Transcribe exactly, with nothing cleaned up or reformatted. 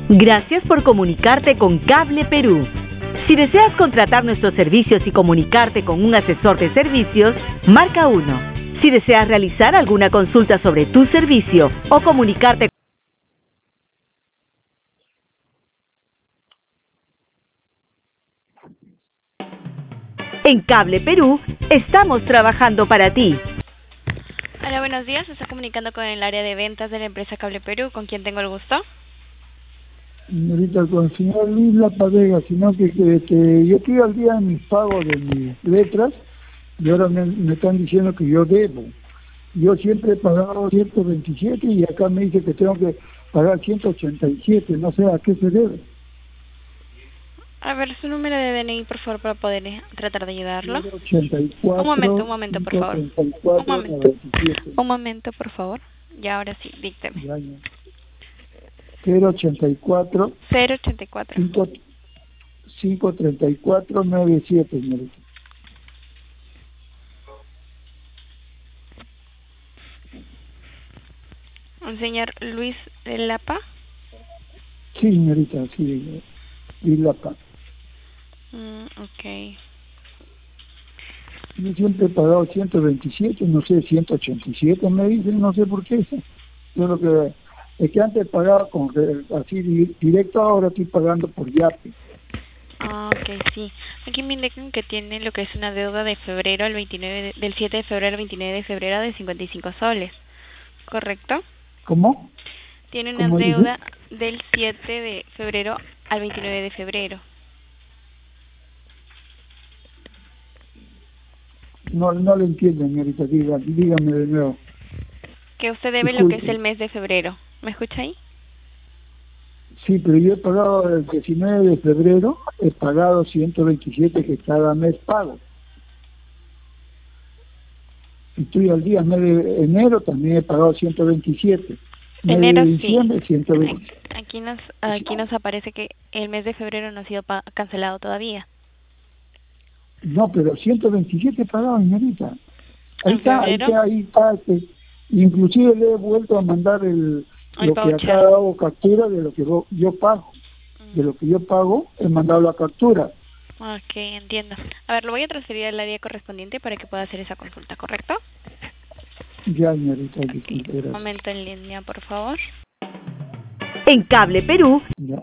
Gracias por comunicarte con Cable Perú. Si deseas contratar nuestros servicios y comunicarte con un asesor de servicios, marca uno. Si deseas realizar alguna consulta sobre tu servicio o comunicarte en Cable Perú, estamos trabajando para ti. Hola, buenos días. Se está comunicando con el área de ventas de la empresa Cable Perú. ¿Con quién tengo el gusto? Señorita, con el señor Luis Lapadega, sino que, que, que yo estoy al día en mis pagos de mis letras y ahora me, me están diciendo que yo debo. Yo siempre he pagado ciento veintisiete y acá me dice que tengo que pagar ciento ochenta y siete, no sé a qué se debe. A ver, su número de D N I, por favor, para poder eh, tratar de ayudarlo. ochenta y Un momento, cuatro, un momento, por favor. quinientos treinta y Un cuatro, momento. noventa y siete. Un momento, por favor. Y ahora sí, dícteme. Ya, ya. cero ochenta y cuatro, cero ochenta y cuatro. quinientos treinta y cuatro, noventa y siete, señorita. ¿Un señor Luis de Lapa? Sí, señorita, sí, Luis Lapa. Mm, ok. Yo siempre he pagado ciento veintisiete, no sé, ciento ochenta y siete me dicen, no sé por qué. Yo lo que es que antes pagaba con así di- directo, ahora estoy pagando por Yape. Ah, ok, sí. Aquí me indican que tiene lo que es una deuda de febrero al veintinueve, de- del siete de febrero al veintinueve de febrero de cincuenta y cinco soles. ¿Correcto? ¿Cómo? Tiene una ¿Cómo dice? deuda del siete de febrero al veintinueve de febrero. No, no lo entiendo, señorita, diga, dígame de nuevo. Que usted debe lo que es el Disculpe. mes de febrero. ¿Me escucha ahí? Sí, pero yo he pagado el diecinueve de febrero, he pagado ciento veintisiete que cada mes pago. Y estoy al día, mes de enero también he pagado ciento veintisiete. Mes de Enero sí. diciembre ciento veinte. Aquí nos, aquí nos aparece que el mes de febrero no ha sido pa- cancelado todavía. No, pero ciento veintisiete pagado, señorita. Ahí En está, ahí febrero, está, ahí está. Este, inclusive le he vuelto a mandar el, el lo que acá voucher. hago captura de lo que yo, yo pago. De lo que yo pago, he mandado la captura. Ok, entiendo. A ver, lo voy a transferir al área correspondiente para que pueda hacer esa consulta, ¿correcto? Ya, señorita, Ok, disculpe, un gracias. momento en línea, por favor. En Cable Perú, Ya.